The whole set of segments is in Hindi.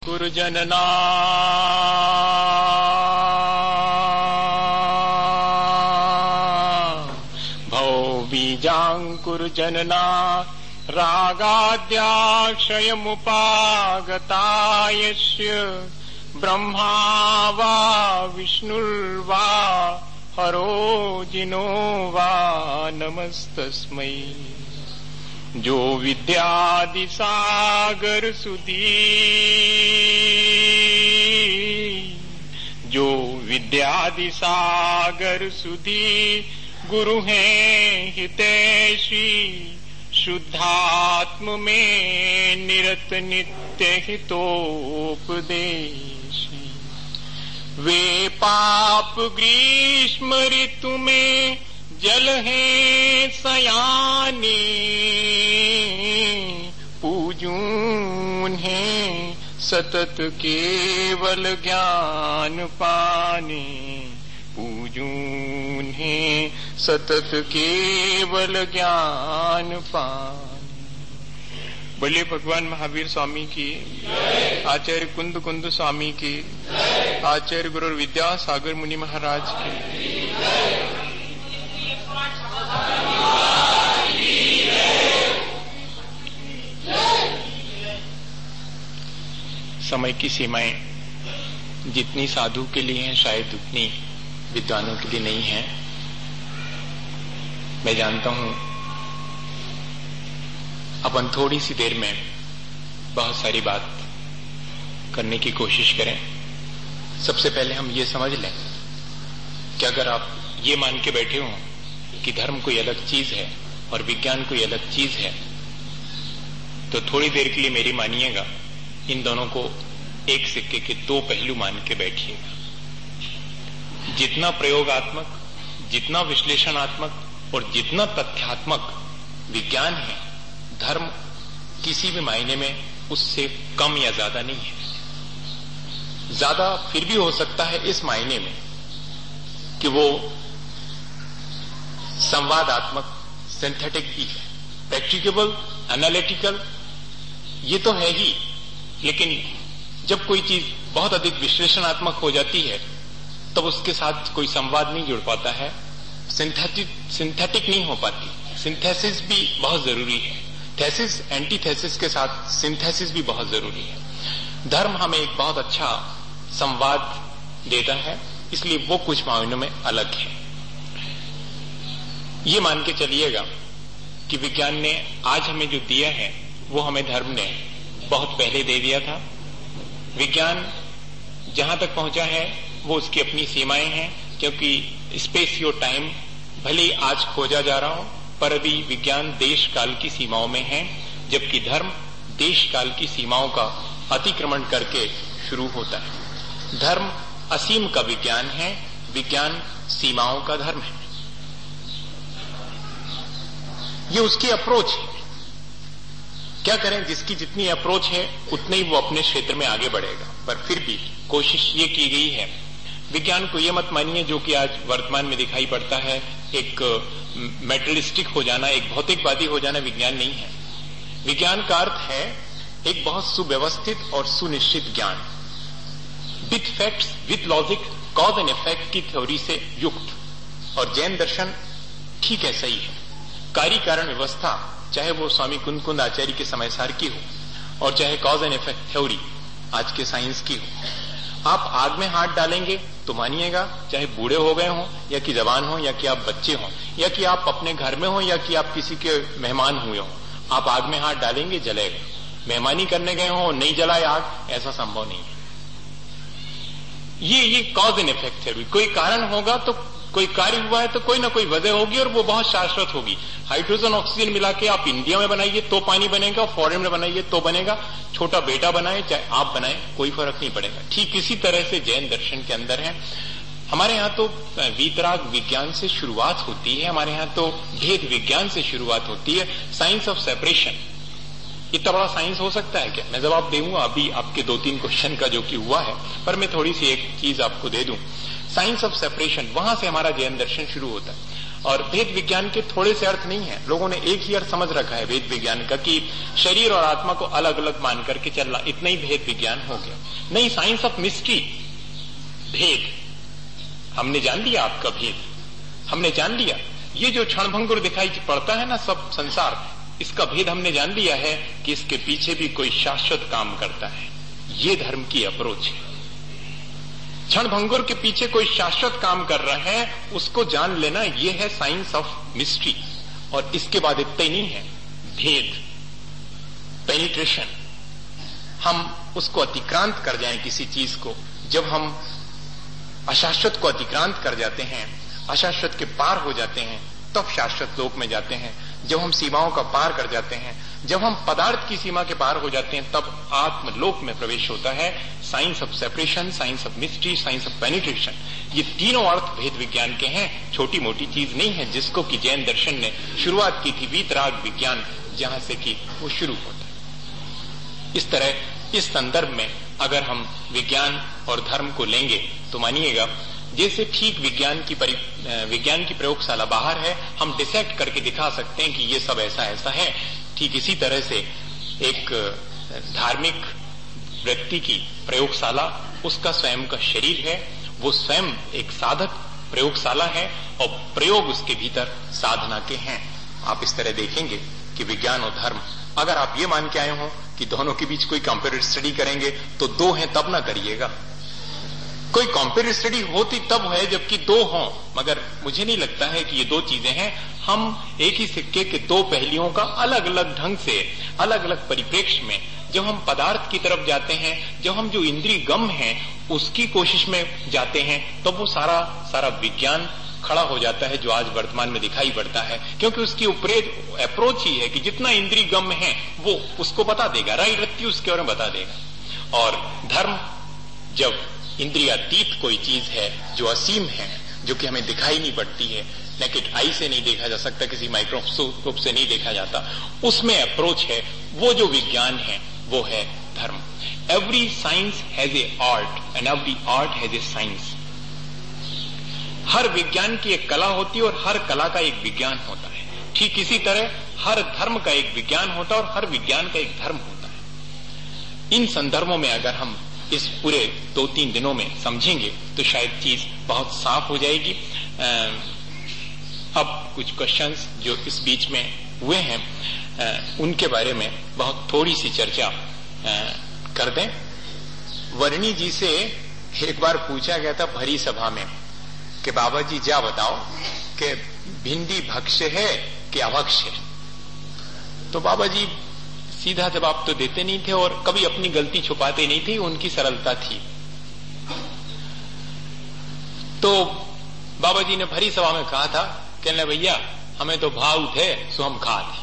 गुरुजनना भवबीजाङ्कुरजनना रागाद्याक्षयमुपागतायस्य ब्रह्मा वा विष्णुर्वा हरो जिनो वा नमस्तस्मै। जो विद्यादि सागर सुधी, जो विद्यादि सागर सुधी गुरु हैं हितैषी, शुद्धात्म में निरत नित्य हितोपदेशी। वे पाप ग्रीष्म ऋतु में जल है सयाने, पूजून है सतत केवल ज्ञान पाने, पूजून है सतत केवल ज्ञान पाने। बोलिए भगवान महावीर स्वामी की, आचार्य कुंद कुंद स्वामी की, आचार्य गुरु विद्यासागर मुनि महाराज की। समय की सीमाएं जितनी साधु के लिए हैं शायद उतनी विद्वानों के लिए नहीं है। मैं जानता हूं अपन थोड़ी सी देर में बहुत सारी बात करने की कोशिश करें। सबसे पहले हम ये समझ लें कि अगर आप ये मान के बैठे हो कि धर्म कोई अलग चीज है और विज्ञान कोई अलग चीज है, तो थोड़ी देर के लिए मेरी मानिएगा, इन दोनों को एक सिक्के के दो पहलू मान के बैठिएगा। जितना प्रयोगात्मक, जितना विश्लेषणात्मक और जितना तथ्यात्मक विज्ञान है, धर्म किसी भी मायने में उससे कम या ज्यादा नहीं है। ज्यादा फिर भी हो सकता है इस मायने में कि वो संवादात्मक, सिंथेटिक भी है, प्रैक्टिकेबल, एनालिटिकल ये तो है ही, लेकिन जब कोई चीज बहुत अधिक विश्लेषणात्मक हो जाती है तब उसके साथ कोई संवाद नहीं जुड़ पाता है, सिंथेटिक नहीं हो पाती। सिंथेसिस भी बहुत जरूरी है, थेसिस एंटीथेसिस के साथ सिंथेसिस भी बहुत जरूरी है। धर्म हमें एक बहुत अच्छा संवाद देता है, इसलिए वो कुछ मायनों में अलग है। ये मान के चलिएगा कि विज्ञान ने आज हमें जो दिया है वो हमें धर्म ने बहुत पहले दे दिया था। विज्ञान जहां तक पहुंचा है वो उसकी अपनी सीमाएं हैं, क्योंकि स्पेसियो टाइम भले ही आज खोजा जा रहा हो पर अभी विज्ञान देश काल की सीमाओं में है, जबकि धर्म देश काल की सीमाओं का अतिक्रमण करके शुरू होता है। धर्म असीम का विज्ञान है, विज्ञान सीमाओं का धर्म है। ये उसकी अप्रोच है। क्या करें, जिसकी जितनी अप्रोच है उतने ही वो अपने क्षेत्र में आगे बढ़ेगा। पर फिर भी कोशिश ये की गई है, विज्ञान को ये मत मानिए जो कि आज वर्तमान में दिखाई पड़ता है, एक मेटलिस्टिक हो जाना, एक भौतिकवादी हो जाना विज्ञान नहीं है। विज्ञान का अर्थ है एक बहुत सुव्यवस्थित और सुनिश्चित ज्ञान, with facts, with logic, cause and effect की थ्योरी से युक्त। और जैन दर्शन ठीक ऐसा ही है। कार्य कारण व्यवस्था, चाहे वो स्वामी कुंद कुंद आचार्य के समय सार की हो और चाहे कॉज एंड इफेक्ट थ्योरी आज के साइंस की हो, आप आग में हाथ डालेंगे तो मानिएगा, चाहे बूढ़े हो गए हों या कि जवान हो या कि आप बच्चे हों या कि आप अपने घर में हो या कि आप किसी के मेहमान हुए हों, आप आग में हाथ डालेंगे जलेगा। मेहमानी करने गए हों नहीं जलाए आग, ऐसा संभव नहीं है। ये कॉज एंड इफेक्ट थ्योरी, कोई कारण होगा तो कोई कार्य हुआ है तो कोई ना कोई वजह होगी और वो बहुत शाश्वत होगी। हाइड्रोजन ऑक्सीजन मिला के आप इंडिया में बनाइए तो पानी बनेगा, फॉरेन में बनाइए तो बनेगा, छोटा बेटा बनाए चाहे आप बनाए कोई फर्क नहीं पड़ेगा। ठीक इसी तरह से जैन दर्शन के अंदर है। हमारे यहाँ तो वीतराग विज्ञान से शुरुआत होती है, हमारे यहाँ तो भेद विज्ञान से शुरुआत होती है, साइंस ऑफ सेपरेशन। इतना बड़ा साइंस हो सकता है क्या? मैं जवाब दूंगा अभी आपके 2-3 क्वेश्चन का जो कि हुआ है, पर मैं थोड़ी सी एक चीज आपको दे दूं। साइंस ऑफ सेपरेशन, वहां से हमारा जैन दर्शन शुरू होता है। और भेद विज्ञान के थोड़े से अर्थ नहीं है, लोगों ने एक ही अर्थ समझ रखा है भेद विज्ञान का कि शरीर और आत्मा को अलग अलग मान करके चलना, इतना ही भेद विज्ञान हो गया। नहीं, साइंस ऑफ मिस्ट्री, भेद हमने जान लिया, आपका भेद हमने जान लिया। ये जो क्षणभंगुर दिखाई पड़ता है ना सब संसार, इसका भेद हमने जान लिया है कि इसके पीछे भी कोई शाश्वत काम करता है। ये धर्म की अप्रोच है। क्षणभंगुर के पीछे कोई शाश्वत काम कर रहा है, उसको जान लेना, ये है साइंस ऑफ मिस्ट्री। और इसके बाद इतना ही नहीं है, भेद, पेनिट्रेशन, हम उसको अतिक्रांत कर जाएं किसी चीज को। जब हम अशाश्वत को अतिक्रांत कर जाते हैं, अशाश्वत के पार हो जाते हैं, तब शाश्वत लोक में जाते हैं। जब हम सीमाओं का पार कर जाते हैं, जब हम पदार्थ की सीमा के पार हो जाते हैं, तब आत्मलोक में प्रवेश होता है। Science of separation, science of mystery, science of penetration, ये तीनों अर्थ भेद विज्ञान के हैं। छोटी मोटी चीज नहीं है, जिसको कि जैन दर्शन ने शुरुआत की थी, वीतराग विज्ञान, जहां से कि वो शुरू होता है। इस तरह इस संदर्भ में अगर हम विज्ञान और धर्म को लेंगे तो मानिएगा जैसे ठीक विज्ञान की प्रयोगशाला बाहर है, हम डिसेक्ट करके दिखा सकते हैं कि ये सब ऐसा ऐसा है, ठीक इसी तरह से एक धार्मिक व्यक्ति की प्रयोगशाला, उसका स्वयं का शरीर है, वो स्वयं एक साधक प्रयोगशाला है और प्रयोग उसके भीतर साधना के हैं। आप इस तरह देखेंगे कि विज्ञान और धर्म, अगर आप ये मान के आए हो कि दोनों के बीच कोई कंपेरेटिव स्टडी करेंगे तो दो हैं तब ना करिएगा। कोई कंपेरेटिव स्टडी होती तब है जबकि दो हों, मगर मुझे नहीं लगता है कि ये दो चीजें हैं। हम एक ही सिक्के के दो पहलुओं का अलग अलग ढंग से, अलग अलग परिप्रेक्ष्य में, जब हम पदार्थ की तरफ जाते हैं, जब हम जो इंद्रिय गम है उसकी कोशिश में जाते हैं, तब वो सारा विज्ञान खड़ा हो जाता है जो आज वर्तमान में दिखाई पड़ता है। क्योंकि उसकी अप्रोच ही है कि जितना इंद्रिय गम है वो उसको बता देगा, राई रत्ती उसके बारे में बता देगा। और धर्म जब इंद्रियातीत कोई चीज है जो असीम है, जो कि हमें दिखाई नहीं पड़ती है, नेकेड आई से नहीं देखा जा सकता, किसी माइक्रोस्कोप से नहीं देखा जाता, उसमें अप्रोच है, वो जो विज्ञान है वो है धर्म। Every science has a art and every art has a science. हर विज्ञान की एक कला होती है और हर कला का एक विज्ञान होता है। ठीक इसी तरह हर धर्म का एक विज्ञान होता है और हर विज्ञान का एक धर्म होता है। इन संदर्भों में अगर हम इस पूरे 2-3 दिनों में समझेंगे तो शायद चीज बहुत साफ हो जाएगी। अब कुछ क्वेश्चंस जो इस बीच में हुए हैं उनके बारे में बहुत थोड़ी सी चर्चा कर दें। वर्णी जी से एक बार पूछा गया था भरी सभा में कि बाबा जी जा बताओ कि भिंडी भक्ष्य है कि अभक्ष्य है। तो बाबा जी सीधा जवाब तो देते नहीं थे और कभी अपनी गलती छुपाते नहीं थे, उनकी सरलता थी। तो बाबा जी ने भरी सभा में कहा था, कहने भैया हमें तो भाव थे सो हम खाते,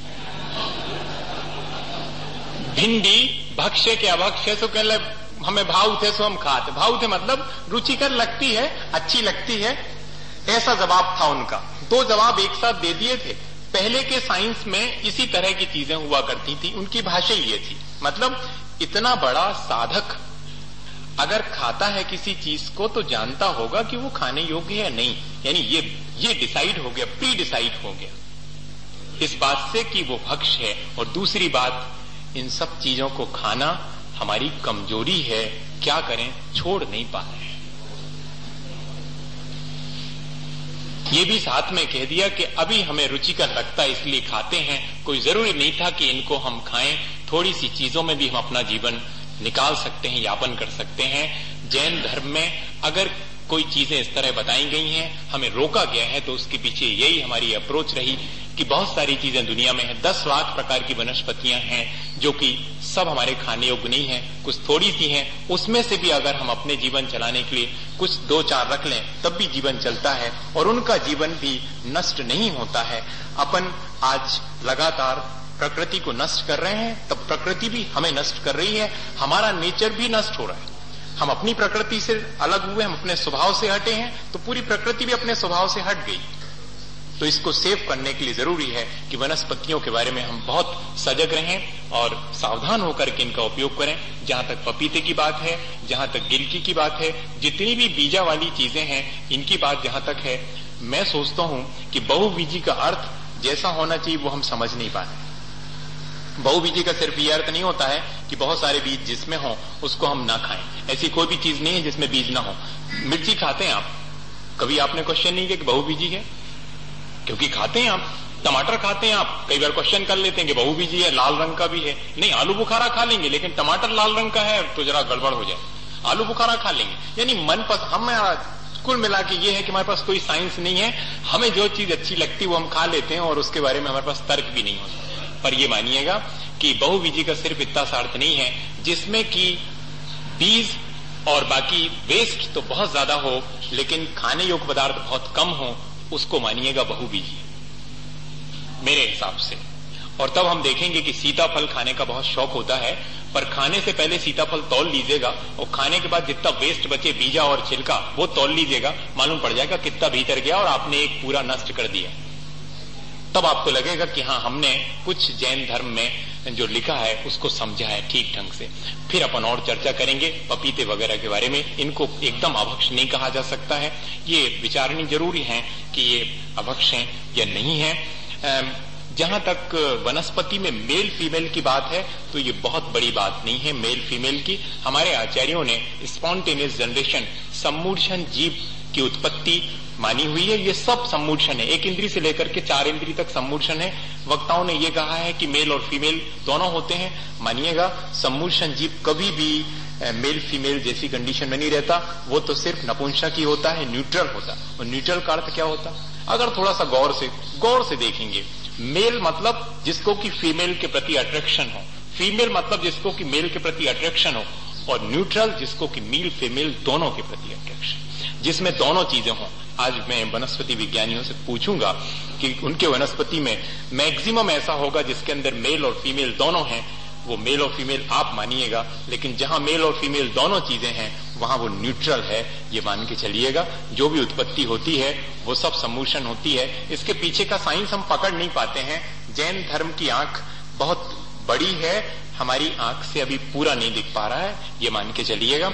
भिंडी भक्ष्य के अभक्ष्य सो कहने हमें भाव थे सो हम खाते। भाव थे मतलब रुचिकर लगती है, अच्छी लगती है, ऐसा जवाब था उनका। 2 जवाब एक साथ दे दिए थे। पहले के साइंस में इसी तरह की चीजें हुआ करती थी, उनकी भाषा ये थी, मतलब इतना बड़ा साधक अगर खाता है किसी चीज को तो जानता होगा कि वो खाने योग्य है नहीं, यानी ये डिसाइड हो गया, प्री डिसाइड हो गया इस बात से कि वो भक्ष्य है। और दूसरी बात, इन सब चीजों को खाना हमारी कमजोरी है, क्या करें, छोड़ नहीं पा रहे हैं। ये भी साथ में कह दिया कि अभी हमें रुचिकर लगता है इसलिए खाते हैं, कोई जरूरी नहीं था कि इनको हम खाएं। थोड़ी सी चीजों में भी हम अपना जीवन निकाल सकते हैं, यापन कर सकते हैं। जैन धर्म में अगर कोई चीजें इस तरह बताई गई हैं, हमें रोका गया है, तो उसके पीछे यही हमारी अप्रोच रही कि बहुत सारी चीजें दुनिया में हैं, 10 लाख प्रकार की वनस्पतियां हैं जो कि सब हमारे खाने योग्य नहीं है, कुछ थोड़ी सी हैं, उसमें से भी अगर हम अपने जीवन चलाने के लिए कुछ 2-4 रख लें तब भी जीवन चलता है और उनका जीवन भी नष्ट नहीं होता है। अपन आज लगातार प्रकृति को नष्ट कर रहे हैं, तब प्रकृति भी हमें नष्ट कर रही है, हमारा नेचर भी नष्ट हो रहा है। हम अपनी प्रकृति से अलग हुए, हम अपने स्वभाव से हटे हैं, तो पूरी प्रकृति भी अपने स्वभाव से हट गई। तो इसको सेव करने के लिए जरूरी है कि वनस्पतियों के बारे में हम बहुत सजग रहें और सावधान होकर के इनका उपयोग करें। जहां तक पपीते की बात है, जहां तक गिलकी की बात है, जितनी भी बीजा वाली चीजें हैं, इनकी बात जहां तक है, मैं सोचता हूं कि बहुबीजी का अर्थ जैसा होना चाहिए वो हम समझ नहीं पा रहे। बहुबीजी का सिर्फ ये अर्थ नहीं होता है कि बहुत सारे बीज जिसमें हो उसको हम ना खाएं। ऐसी कोई भी चीज नहीं है जिसमें बीज ना हो। मिर्ची खाते हैं आप, कभी आपने क्वेश्चन नहीं किया कि बहुबीजी है? क्योंकि खाते हैं आप। टमाटर खाते हैं आप, कई बार क्वेश्चन कर लेते हैं कि बहुबीजी है, लाल रंग का भी है। नहीं, आलू बुखारा खा लेंगे, लेकिन टमाटर लाल रंग का है तो जरा गड़बड़ हो जाए। आलू बुखारा खा लेंगे। यानी मन पर हम कुल मिला के ये है कि हमारे पास कोई साइंस नहीं है, हमें जो चीज अच्छी लगती है वो हम खा लेते हैं और उसके बारे में हमारे पास तर्क भी नहीं होता। पर ये मानिएगा कि बहुबीजी का सिर्फ इतना सा अर्थ नहीं है जिसमें कि बीज और बाकी वेस्ट तो बहुत ज्यादा हो लेकिन खाने योग्य पदार्थ बहुत कम हो, उसको मानिएगा बहुबीजी मेरे हिसाब से। और तब हम देखेंगे कि सीताफल खाने का बहुत शौक होता है, पर खाने से पहले सीताफल तौल लीजिएगा और खाने के बाद जितना वेस्ट बचे बीजा और छिलका वो तौल लीजिएगा, मालूम पड़ जाएगा कितना भीतर गया और आपने एक पूरा नष्ट कर दिया। तब आपको लगेगा कि हाँ, हमने कुछ जैन धर्म में जो लिखा है उसको समझा है ठीक ढंग से। फिर अपन और चर्चा करेंगे पपीते वगैरह के बारे में। इनको एकदम अभक्ष नहीं कहा जा सकता है, ये विचारणी जरूरी है कि ये अभक्ष हैं या नहीं है। जहां तक वनस्पति में मेल फीमेल की बात है तो ये बहुत बड़ी बात नहीं है मेल फीमेल की। हमारे आचार्यों ने स्पॉन्टेनियस जनरेशन, सम्मूढ़ जीव की उत्पत्ति मानी हुई है। ये सब सम्मूढ़ है, एक इंद्री से लेकर के 4 इंद्री तक सम्मूढ़ है। वक्ताओं ने ये कहा है कि मेल और फीमेल दोनों होते हैं। मानिएगा सम्मूढ़ जीव कभी भी मेल फीमेल जैसी कंडीशन में नहीं रहता, वो तो सिर्फ नपुंसक ही होता है, न्यूट्रल होता। और न्यूट्रल का अर्थ क्या होता? अगर थोड़ा सा गौर से देखेंगे, मेल मतलब जिसको कि फीमेल के प्रति अट्रैक्शन हो, फीमेल मतलब जिसको कि मेल के प्रति अट्रैक्शन हो, और न्यूट्रल जिसको कि मेल फीमेल दोनों के प्रति अट्रैक्शन, जिसमें दोनों चीजें हों। आज मैं वनस्पति विज्ञानियों से पूछूंगा कि उनके वनस्पति में मैक्सिमम ऐसा होगा जिसके अंदर मेल और फीमेल दोनों हैं। वो मेल और फीमेल आप मानिएगा, लेकिन जहां मेल और फीमेल दोनों चीजें हैं वहां वो न्यूट्रल है, ये मान के चलिएगा। जो भी उत्पत्ति होती है वो सब सम्मूषण होती है। इसके पीछे का साइंस हम पकड़ नहीं पाते हैं। जैन धर्म की आंख बहुत बड़ी है, हमारी आंख से अभी पूरा नहीं दिख पा रहा है, ये मान के चलिएगा।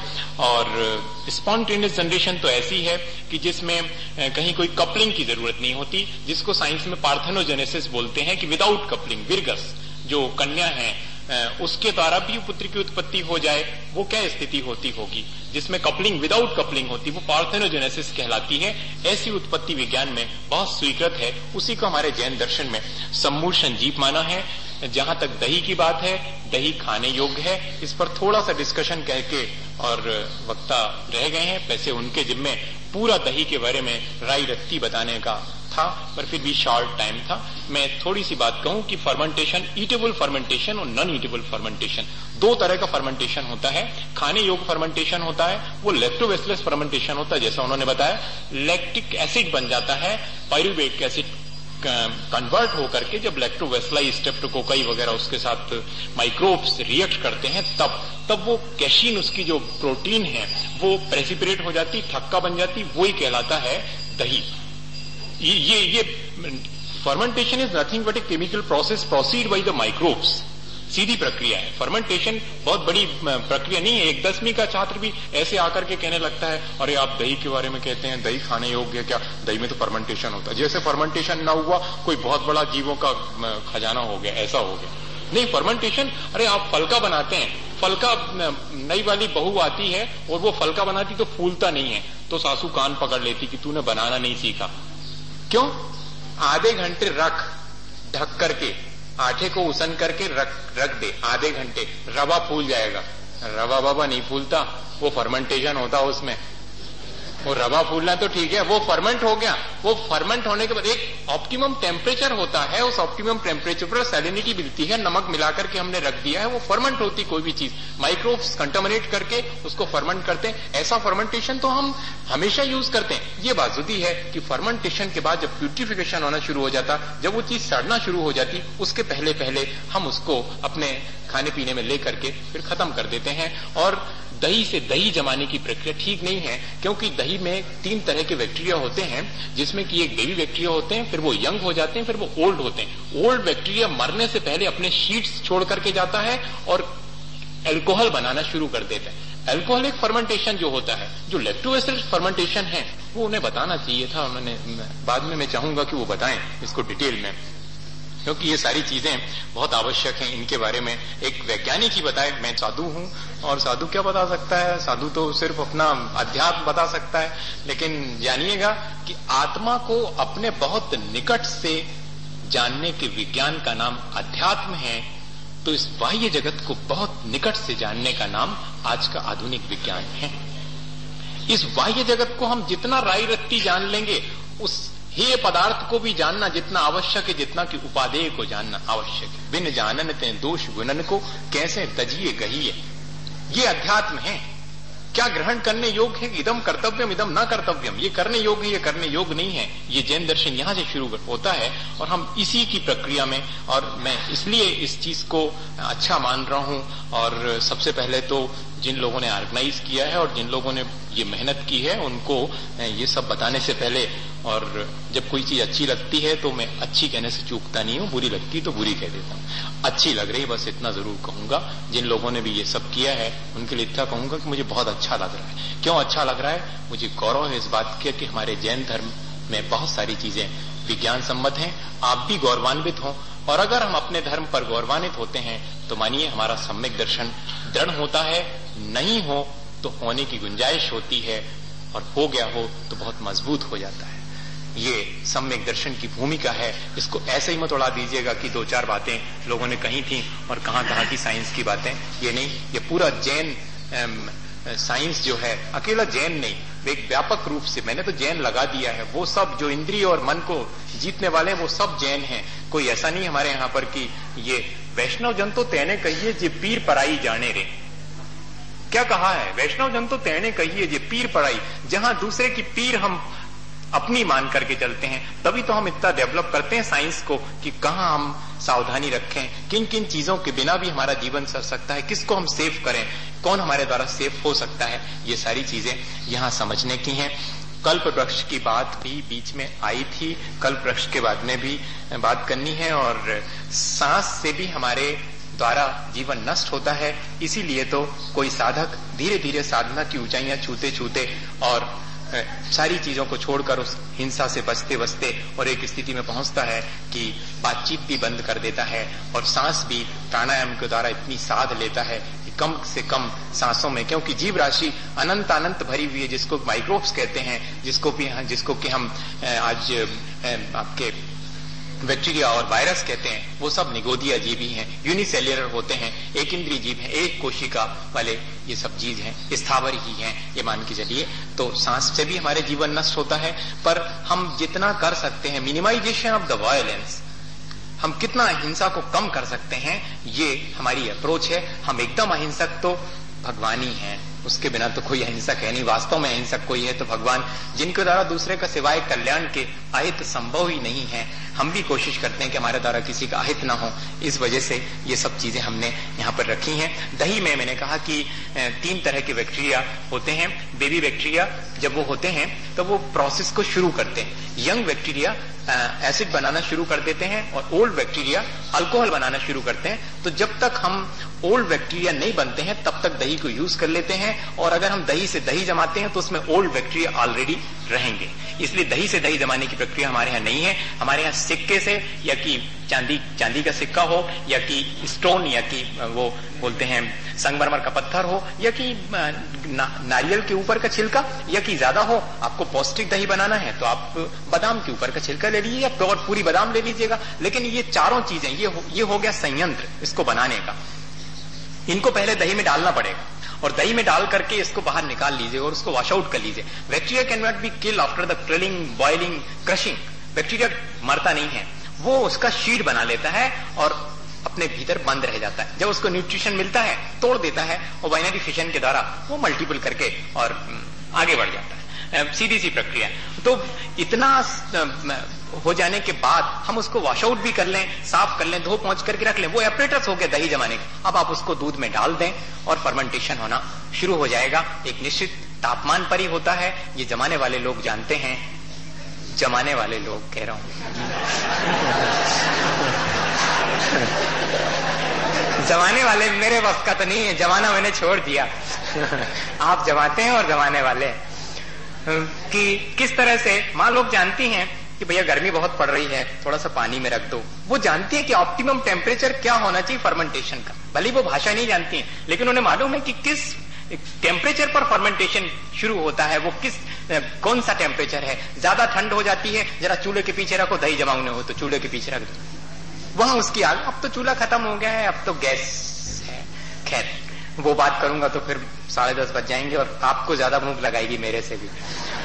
और स्पॉन्टेनियस जनरेशन तो ऐसी है कि जिसमें कहीं कोई कपलिंग की जरूरत नहीं होती, जिसको साइंस में पार्थेनोजेनेसिस बोलते हैं कि विदाउट कपलिंग, विरगस जो कन्या है उसके द्वारा भी पुत्र की उत्पत्ति हो जाए, वो क्या स्थिति होती होगी? जिसमें कपलिंग विदाउट कपलिंग होती, वो पार्थेनोजेनेसिस कहलाती है। ऐसी उत्पत्ति विज्ञान में बहुत स्वीकृत है, उसी को हमारे जैन दर्शन में सम्मूढ़ जीव माना है। जहां तक दही की बात है, दही खाने योग्य है। इस पर थोड़ा सा डिस्कशन कह के और वक्ता रह गए हैं, वैसे उनके जिम्मे पूरा दही के बारे में राय रत्ती बताने का था, पर फिर भी शॉर्ट टाइम था। मैं थोड़ी सी बात कहूं कि फर्मेंटेशन, ईटेबल फर्मेंटेशन और नॉन ईटेबल फर्मेंटेशन, 2 तरह का फर्मेंटेशन होता है। खाने योग्य फर्मेंटेशन होता है, वो लैक्टोबैसिलस फर्मेंटेशन होता है, जैसा उन्होंने बताया। लैक्टिक एसिड बन जाता है, पायरुवेट एसिड कन्वर्ट होकर के जब लैक्टोबैसिलाई, स्ट्रेप्टोकोकाई वगैरह उसके साथ माइक्रोब्स रिएक्ट करते हैं, तब वो कैशीन, उसकी जो प्रोटीन है वो प्रेसिपिरेट हो जाती, थक्का बन जाती, वो ही कहलाता है दही। ये fermentation is nothing but a chemical process proceed by the microbes. सीधी प्रक्रिया है। फर्मेंटेशन बहुत बड़ी प्रक्रिया नहीं है। एक 10वीं का छात्र भी ऐसे आकर के कहने लगता है, अरे आप दही के बारे में कहते हैं, दही खाने योग्य क्या? दही में तो फर्मेंटेशन होता है। जैसे फर्मेंटेशन ना हुआ कोई बहुत बड़ा जीवों का खजाना हो गया, ऐसा हो गया। नहीं, फर्मेंटेशन, अरे आप फलका बनाते हैं, फलका नई वाली बहू आती है और वो फलका बनाती तो फूलता नहीं है, तो सासू कान पकड़ लेती कि तूने बनाना नहीं सीखा। क्यों? आधे घंटे रख, ढक करके, आटे को उसन करके रख दे आधे घंटे, रवा फूल जाएगा। रवा बाबा नहीं फूलता, वो फर्मेंटेशन होता उसमें। वो रवा फूलना तो ठीक है, वो फर्मेंट हो गया। वो फर्मेंट होने के बाद एक ऑप्टिमम टेम्परेचर होता है, उस ऑप्टिमम टेम्परेचर पर सैलिनिटी मिलती है, नमक मिलाकर के हमने रख दिया है, वो फर्मेंट होती कोई भी चीज। माइक्रोब्स कंटामिनेट करके उसको फर्मेंट करते हैं। ऐसा फर्मेंटेशन तो हम हमेशा यूज करते हैं। ये बात जुदी है कि फर्मेंटेशन के बाद जब प्यूरिफिकेशन होना शुरू हो जाता, जब वो चीज सड़ना शुरू हो जाती, उसके पहले पहले हम उसको अपने खाने पीने में लेकर के फिर खत्म कर देते हैं। और दही से दही जमाने की प्रक्रिया ठीक नहीं है, क्योंकि दही में 3 तरह के बैक्टीरिया होते हैं, जिसमें कि एक बेबी बैक्टीरिया होते हैं, फिर वो यंग हो जाते हैं, फिर वो ओल्ड होते हैं। ओल्ड बैक्टीरिया मरने से पहले अपने शीट्स छोड़ करके जाता है और अल्कोहल बनाना शुरू कर देता है। अल्कोहलिक फर्मेंटेशन जो होता है, जो लैक्टोबैसिलस फर्मेंटेशन है, वो उन्हें बताना चाहिए था। उन्होंने बाद में, मैं चाहूंगा कि वो बताएं इसको डिटेल में, क्योंकि ये सारी चीजें बहुत आवश्यक हैं। इनके बारे में एक वैज्ञानिक ही बताए। मैं साधु हूं और साधु क्या बता सकता है, साधु तो सिर्फ अपना अध्यात्म बता सकता है। लेकिन जानिएगा कि आत्मा को अपने बहुत निकट से जानने के विज्ञान का नाम अध्यात्म है, तो इस बाह्य जगत को बहुत निकट से जानने का नाम आज का आधुनिक विज्ञान है। इस बाह्य जगत को हम जितना राई रत्ती जान लेंगे, उस हेय पदार्थ को भी जानना जितना आवश्यक है, जितना कि उपादेय को जानना आवश्यक है। बिन जानन ते दोष गुणन को कैसे तजिए गहिए, ये अध्यात्म है। क्या ग्रहण करने योग्य है? इदम कर्तव्यम इदम न कर्तव्यम, ये करने योग्य है, ये करने योग्य नहीं है। ये जैन दर्शन यहां से शुरू होता है और हम इसी की प्रक्रिया में, और मैं इसलिए इस चीज को अच्छा मान रहा हूं। और सबसे पहले तो जिन लोगों ने ऑर्गेनाइज किया है और जिन लोगों ने ये मेहनत की है, उनको ये सब बताने से पहले, और जब कोई चीज अच्छी लगती है तो मैं अच्छी कहने से चूकता नहीं हूं, बुरी लगती तो बुरी कह देता हूं। अच्छी लग रही, बस इतना जरूर कहूंगा। जिन लोगों ने भी ये सब किया है उनके लिए इतना कहूंगा कि मुझे बहुत अच्छा लग रहा है। क्यों अच्छा लग रहा है? मुझे गौरव है इस बात के कि हमारे जैन धर्म में बहुत सारी चीजें विज्ञान सम्मत हैं। आप भी गौरवान्वित हों, और अगर हम अपने धर्म पर गौरवान्वित होते हैं तो मानिए हमारा सम्यक दर्शन दृढ़ होता है। नहीं हो तो होने की गुंजाइश होती है, और हो गया हो तो बहुत मजबूत हो जाता है। ये सम्यक दर्शन की भूमिका है। इसको ऐसे ही मत उड़ा दीजिएगा कि दो चार बातें लोगों ने कही थी और कहां की साइंस की बातें। ये नहीं, ये पूरा जैन साइंस जो है, अकेला जैन नहीं, एक व्यापक रूप से मैंने तो जैन लगा दिया है। वो सब जो इंद्रिय और मन को जीतने वाले हैं वो सब जैन हैं। कोई ऐसा नहीं हमारे यहाँ पर कि ये वैष्णव जन तो तेने कहिए जे पीर पराई जाने रे। क्या कहा है? वैष्णव जन तो तेने कहिए जे पीर पराई। जहां दूसरे की पीर हम अपनी मान करके चलते हैं, तभी तो हम इतना डेवलप करते हैं साइंस को कि कहां हम सावधानी रखें, किन किन चीजों के बिना भी हमारा जीवन सर सकता है, किसको हम सेफ करें, कौन हमारे द्वारा सेफ हो सकता है। ये सारी चीजें यहाँ समझने की हैं। कल्प वृक्ष की बात भी बीच में आई थी, कल्प वृक्ष के बाद में भी बात करनी है। और सांस से भी हमारे द्वारा जीवन नष्ट होता है। इसीलिए तो कोई साधक धीरे धीरे साधना की ऊंचाइयां छूते छूते और सारी चीजों को छोड़कर उस हिंसा से बचते बचते और एक स्थिति में पहुंचता है कि बातचीत भी बंद कर देता है, और सांस भी प्राणायाम के द्वारा इतनी साध लेता है कि कम से कम सांसों में, क्योंकि जीव राशि अनंत अनंत भरी हुई है, जिसको माइक्रोब्स कहते हैं, जिसको कि हम आज आपके बैक्टीरिया और वायरस कहते हैं, वो सब निगोदिया जीव ही हैं, यूनिसेल्युलर होते हैं, एक इंद्रिय जीव हैं, एक कोशिका वाले ये सब चीज हैं, स्थावर ही हैं, ये मान के चलिए। तो सांस से भी हमारे जीवन नष्ट होता है। पर हम जितना कर सकते हैं, मिनिमाइजेशन ऑफ द वायलेंस, हम कितना अहिंसा को कम कर सकते हैं, ये हमारी अप्रोच है। हम एकदम अहिंसक तो भगवान ही हैं, उसके बिना तो कोई अहिंसक है नहीं। वास्तव में अहिंसक कोई है तो भगवान, जिनके द्वारा दूसरे का सिवाय कल्याण के अहित संभव ही नहीं है। हम भी कोशिश करते हैं कि हमारे द्वारा किसी का अहित ना हो, इस वजह से ये सब चीजें हमने यहाँ पर रखी हैं। दही में मैंने कहा कि 3 तरह के बैक्टीरिया होते हैं। बेबी बैक्टीरिया जब वो होते हैं तो वो प्रोसेस को शुरू करते हैं। यंग बैक्टीरिया एसिड बनाना शुरू कर देते हैं और ओल्ड बैक्टीरिया अल्कोहल बनाना शुरू करते हैं। तो जब तक हम ओल्ड बैक्टीरिया नहीं बनते हैं तब तक दही को यूज कर लेते हैं, और अगर हम दही से दही जमाते हैं तो उसमें ओल्ड बैक्टीरिया ऑलरेडी रहेंगे। इसलिए दही से दही जमाने की प्रक्रिया हमारे यहाँ नहीं है। हमारे यहाँ सिक्के से, या कि चांदी का सिक्का हो, या कि स्टोन, या कि वो बोलते हैं संगमरमर का पत्थर हो, या कि नारियल के ऊपर का छिलका, या कि ज्यादा हो आपको पौष्टिक दही बनाना है तो आप बादाम के ऊपर का छिलका ले लीजिए, या प्योर पूरी बादाम ले लीजिएगा। लेकिन ये चारों चीजें, ये हो गया संयंत्र इसको बनाने का। इनको पहले दही में डालना पड़ेगा, और दही में डाल करके इसको बाहर निकाल लीजिए और उसको वॉश आउट कर लीजिए। Bacteria can not be kill after the grilling, boiling, crushing. Bacteria मरता नहीं है, वो उसका शीट बना लेता है और अपने भीतर बंद रह जाता है। जब उसको न्यूट्रिशन मिलता है तोड़ देता है, और बाइनरी फिशन के द्वारा वो मल्टीपल करके और आगे बढ़ जाता है। सीधी सी प्रक्रिया। तो इतना हो जाने के बाद हम उसको वॉश आउट भी कर लें, साफ कर लें, धो पहुंच करके रख लें, वो एपरेटस हो गया दही जमाने का। अब आप उसको दूध में डाल दें और फर्मेंटेशन होना शुरू हो जाएगा। एक निश्चित तापमान पर ही होता है, ये जमाने वाले लोग जानते हैं। जमाने वाले लोग कह रहा हूं। जमाने वाले मेरे वक्त का तो नहीं है, जमाना मैंने छोड़ दिया। आप जमाते हैं और जमाने वाले कि किस तरह से माँ लोग जानती हैं कि भैया गर्मी बहुत पड़ रही है, थोड़ा सा पानी में रख दो। वो जानती है कि ऑप्टिमम टेम्परेचर क्या होना चाहिए फर्मेंटेशन का। भले वो भाषा नहीं जानती है, लेकिन उन्हें मालूम है कि किस टेम्परेचर पर फर्मेंटेशन शुरू होता है, वो कौन सा टेम्परेचर है। ज्यादा ठंड हो जाती है, जरा चूल्हे के पीछे रखो, दही जमाने हो तो चूल्हे के पीछे रख दो, वहां उसकी आग। अब तो चूल्हा खत्म हो गया है, अब तो गैस है। खैर वो बात करूंगा तो फिर 10:30 बज जाएंगे और आपको ज्यादा भूख लगाएगी मेरे से भी।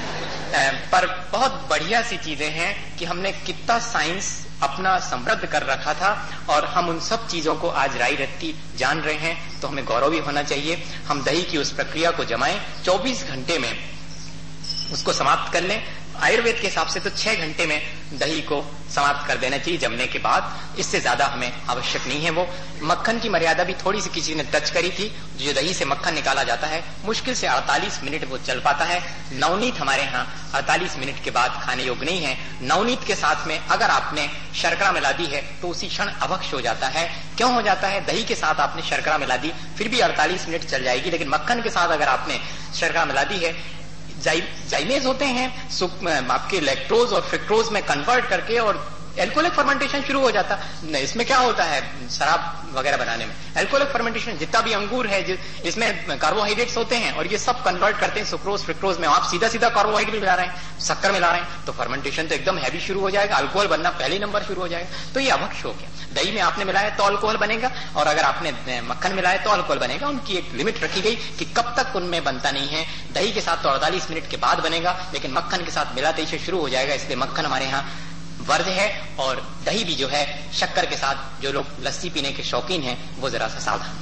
पर बहुत बढ़िया सी चीजें हैं कि हमने कितना साइंस अपना समृद्ध कर रखा था और हम उन सब चीजों को आज राई रत्ती जान रहे हैं, तो हमें गौरव भी होना चाहिए। हम दही की उस प्रक्रिया को जमाएं, 24 घंटे में उसको समाप्त कर लें। आयुर्वेद के हिसाब से तो 6 घंटे में दही को समाप्त कर देना चाहिए जमने के बाद, इससे ज्यादा हमें आवश्यक नहीं है। वो मक्खन की मर्यादा भी थोड़ी सी किसी ने टच करी थी। जो दही से मक्खन निकाला जाता है मुश्किल से 48 मिनट वो चल पाता है। नवनीत हमारे यहाँ 48 मिनट के बाद खाने योग्य नहीं है। नवनीत के साथ में अगर आपने शर्करा मिला दी है तो उसी क्षण अभक्ष हो जाता है। क्यों हो जाता है? दही के साथ आपने शर्करा मिला दी, फिर भी 48 मिनट चल जाएगी, लेकिन मक्खन के साथ अगर आपने शर्करा मिला दी है, जाइमेज होते हैं आपके लैक्टोज और फ्रुक्टोज में कन्वर्ट करके और एल्कोहलिक फर्मेंटेशन शुरू हो जाता है। इसमें क्या होता है शराब वगैरह बनाने में? एल्कोहलिक फर्मेंटेशन, जितना भी अंगूर है इसमें कार्बोहाइड्रेट्स होते हैं और ये सब कन्वर्ट करते हैं सुक्रोज फ्रुक्टोज में। आप सीधा सीधा कार्बोहाइड्रेट मिला रहे हैं, शक्कर मिला रहे हैं, तो फर्मेंटेशन तो एकदम हैवी शुरू हो जाएगा, अल्कोहल बनना पहले नंबर शुरू हो जाएगा। तो ये अभक्ष हो गया। दही में आपने मिलाया तो अल्कोहल बनेगा, और अगर आपने मक्खन मिलाया तो अल्कोहल बनेगा। उनकी एक लिमिट रखी गई कि कब तक उनमें बनता नहीं है। दही के साथ तो 48 मिनट के बाद बनेगा, लेकिन मक्खन के साथ मिलाते ही शुरू हो जाएगा, इसलिए मक्खन हमारे यहाँ वर्ज है। और दही भी जो है शक्कर के साथ, जो लोग लस्सी पीने के शौकीन हैं वो जरा सा सावधान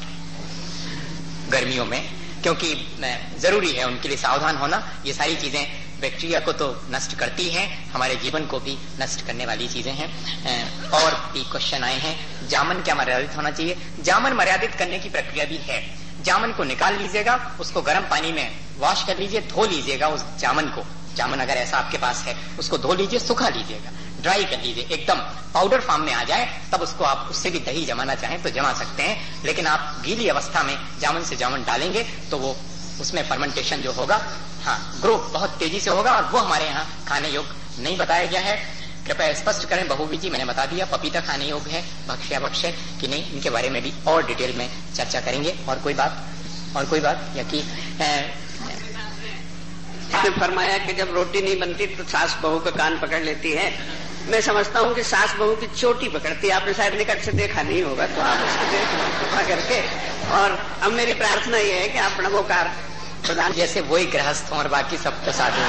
रहे गर्मियों में, क्योंकि जरूरी है उनके लिए सावधान होना। ये सारी चीजें बैक्टीरिया को तो नष्ट करती हैं, हमारे जीवन को भी नष्ट करने वाली चीजें हैं। और भी क्वेश्चन आए हैं, जामन क्या मर्यादित होना चाहिए? जामन मर्यादित करने की प्रक्रिया भी है। जामन को निकाल लीजिएगा, उसको गर्म पानी में वॉश कर लीजिए, धो लीजिएगा उस जामन को। जामन अगर ऐसा आपके पास है उसको धो लीजिए, सुखा लीजिएगा, ड्राई कर लीजिए, एकदम पाउडर फॉर्म में आ जाए, तब उसको आप उससे भी दही जमाना चाहें तो जमा सकते हैं। लेकिन आप गीली अवस्था में जामन से जामन डालेंगे तो वो उसमें फर्मेंटेशन जो होगा, ग्रोथ बहुत तेजी से होगा, और वो हमारे यहाँ खाने योग्य नहीं बताया गया है। कृपया स्पष्ट करें बहुवी जी, मैंने बता दिया पपीता खाने योग्य है, भक्ष्य भक्ष्य कि नहीं, इनके बारे में भी और डिटेल में चर्चा करेंगे। और कोई बात या कि आपने फरमाया कि जब रोटी नहीं बनती तो सास बहू का कान पकड़ लेती है। मैं समझता हूँ कि सास बहू की चोटी पकड़ती है। आपने शायद निकट से देखा नहीं होगा, तो आप उसको देख करके। और अब मेरी प्रार्थना यह है कि आप नमोकार प्रदान, जैसे वही गृहस्थ और बाकी सब तो साधु।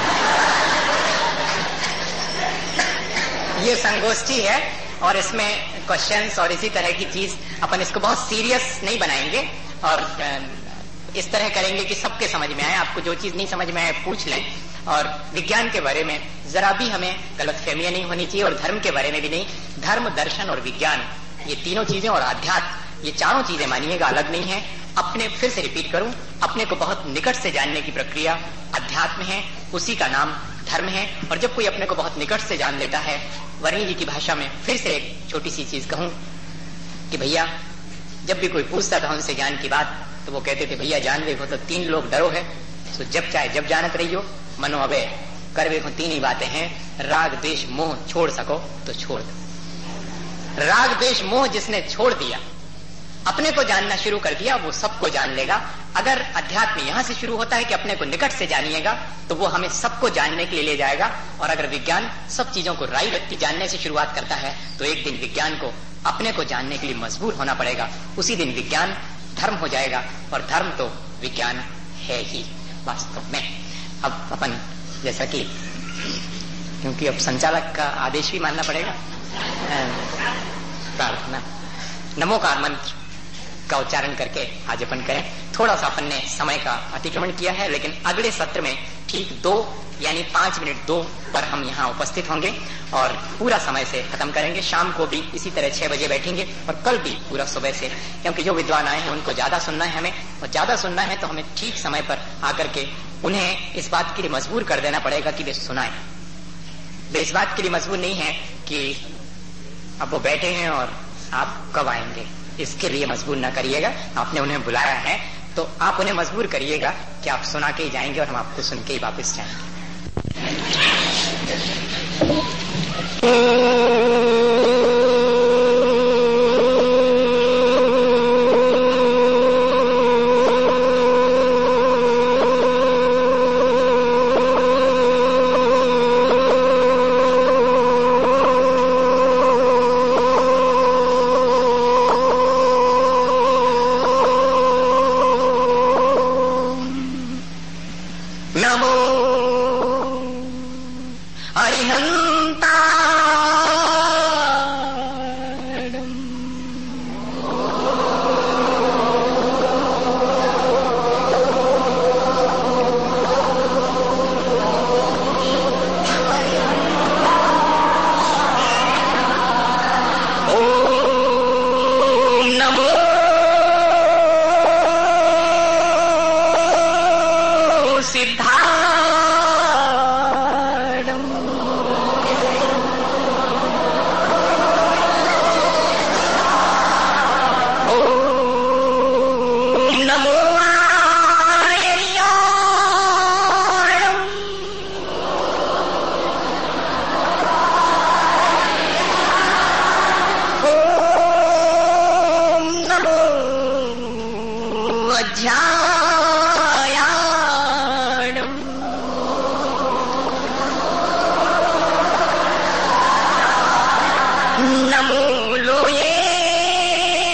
ये संगोष्ठी है और इसमें क्वेश्चंस और इसी तरह की चीज, अपन इसको बहुत सीरियस नहीं बनाएंगे और इस तरह करेंगे कि सबके समझ में आए। आपको जो चीज नहीं समझ में आए पूछ लें। और विज्ञान के बारे में जरा भी हमें गलतफहमियां नहीं होनी चाहिए, और धर्म के बारे में भी नहीं। धर्म, दर्शन और विज्ञान, ये तीनों चीजें, और अध्यात्म, ये चारों चीजें मानिएगा अलग नहीं है। अपने, फिर से रिपीट करूं, अपने को बहुत निकट से जानने की प्रक्रिया अध्यात्म है, उसी का नाम धर्म है। और जब कोई अपने को बहुत निकट से जान लेता है, वर्णी जी की भाषा में फिर से एक छोटी सी चीज कहूं कि भैया जब भी कोई पूछता था उनसे ज्ञान की बात, तो वो कहते थे भैया जान देखो तो 3 लोग डरो है, तो जब चाहे जब जानत रहियो, मनो अबे कर देखो 3 ही बातें हैं, राग द्वेष मोह छोड़ सको तो छोड़ दो। राग द्वेष मोह जिसने छोड़ दिया, अपने को जानना शुरू कर दिया, वो सबको जान लेगा। अगर अध्यात्म यहां से शुरू होता है कि अपने को निकट से जानिएगा, तो वो हमें सबको जानने के लिए ले जाएगा। और अगर विज्ञान सब चीजों को राई रत्ती जानने से शुरुआत करता है, तो एक दिन विज्ञान को अपने को जानने के लिए मजबूर होना पड़ेगा। उसी दिन विज्ञान धर्म हो जाएगा, और धर्म तो विज्ञान है ही वास्तव में। अब अपन जैसा कि, क्योंकि अब संचालक का आदेश भी मानना पड़ेगा, प्रार्थना नमोकार मंत्र का उच्चारण करके आज अपन करें। थोड़ा सा अपन ने समय का अतिक्रमण किया है, लेकिन अगले सत्र में ठीक 2 यानी 5 मिनट 2 पर हम यहाँ उपस्थित होंगे और पूरा समय से खत्म करेंगे। शाम को भी इसी तरह 6 बजे बैठेंगे, और कल भी पूरा सुबह से, क्योंकि जो विद्वान आए हैं उनको ज्यादा सुनना है हमें, और ज्यादा सुनना है तो हमें ठीक समय पर आकर के उन्हें इस बात के लिए मजबूर कर देना पड़ेगा कि वे सुनाएं। वे इस बात के लिए मजबूर नहीं है कि अब वो बैठे हैं और आप कब आएंगे, इसके लिए मजबूर ना करिएगा। आपने उन्हें बुलाया है तो आप उन्हें मजबूर करिएगा कि आप सुना के ही जाएंगे और हम आपको सुन के ही वापस जाएंगे।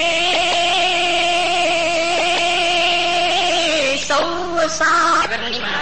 सागर